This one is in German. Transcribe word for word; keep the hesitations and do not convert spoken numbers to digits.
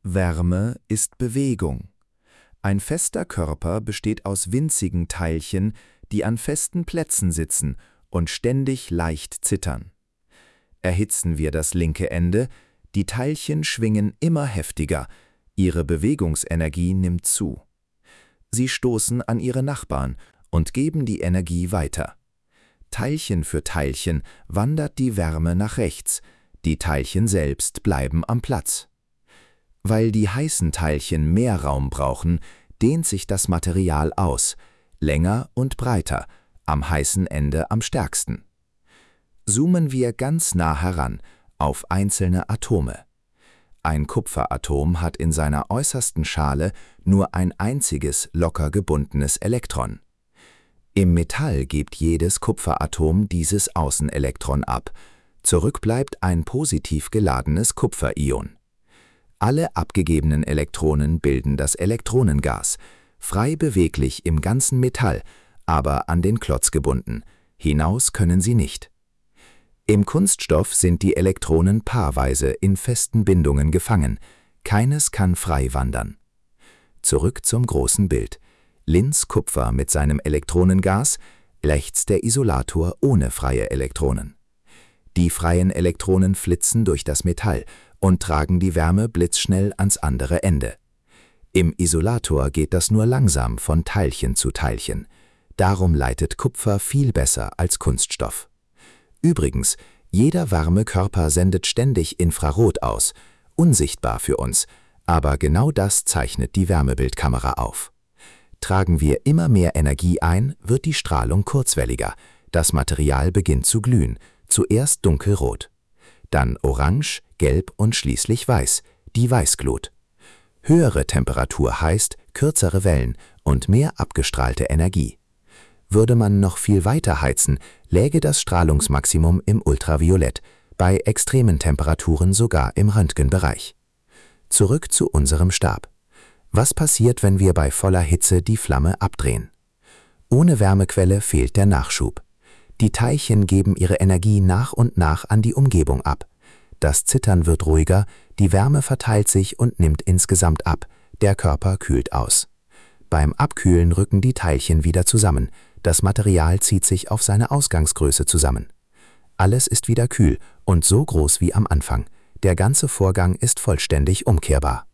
Wärme ist Bewegung. Ein fester Körper besteht aus winzigen Teilchen, die an festen Plätzen sitzen und ständig leicht zittern. Erhitzen wir das linke Ende, die Teilchen schwingen immer heftiger, ihre Bewegungsenergie nimmt zu. Sie stoßen an ihre Nachbarn und geben die Energie weiter. Teilchen für Teilchen wandert die Wärme nach rechts, die Teilchen selbst bleiben am Platz. Weil die heißen Teilchen mehr Raum brauchen, dehnt sich das Material aus, länger und breiter, am heißen Ende am stärksten. Zoomen wir ganz nah heran, auf einzelne Atome. Ein Kupferatom hat in seiner äußersten Schale nur ein einziges locker gebundenes Elektron. Im Metall gibt jedes Kupferatom dieses Außenelektron ab. Zurück bleibt ein positiv geladenes Kupferion. Alle abgegebenen Elektronen bilden das Elektronengas, frei beweglich im ganzen Metall, aber an den Klotz gebunden. Hinaus können sie nicht. Im Kunststoff sind die Elektronen paarweise in festen Bindungen gefangen. Keines kann frei wandern. Zurück zum großen Bild. Links Kupfer mit seinem Elektronengas, rechts der Isolator ohne freie Elektronen. Die freien Elektronen flitzen durch das Metall und tragen die Wärme blitzschnell ans andere Ende. Im Isolator geht das nur langsam von Teilchen zu Teilchen. Darum leitet Kupfer viel besser als Kunststoff. Übrigens, jeder warme Körper sendet ständig Infrarot aus, unsichtbar für uns, aber genau das zeichnet die Wärmebildkamera auf. Tragen wir immer mehr Energie ein, wird die Strahlung kurzwelliger. Das Material beginnt zu glühen, zuerst dunkelrot, dann orange, gelb und schließlich weiß, die Weißglut. Höhere Temperatur heißt kürzere Wellen und mehr abgestrahlte Energie. Würde man noch viel weiter heizen, läge das Strahlungsmaximum im Ultraviolett, bei extremen Temperaturen sogar im Röntgenbereich. Zurück zu unserem Stab. Was passiert, wenn wir bei voller Hitze die Flamme abdrehen? Ohne Wärmequelle fehlt der Nachschub. Die Teilchen geben ihre Energie nach und nach an die Umgebung ab. Das Zittern wird ruhiger, die Wärme verteilt sich und nimmt insgesamt ab, der Körper kühlt aus. Beim Abkühlen rücken die Teilchen wieder zusammen, das Material zieht sich auf seine Ausgangsgröße zusammen. Alles ist wieder kühl und so groß wie am Anfang. Der ganze Vorgang ist vollständig umkehrbar.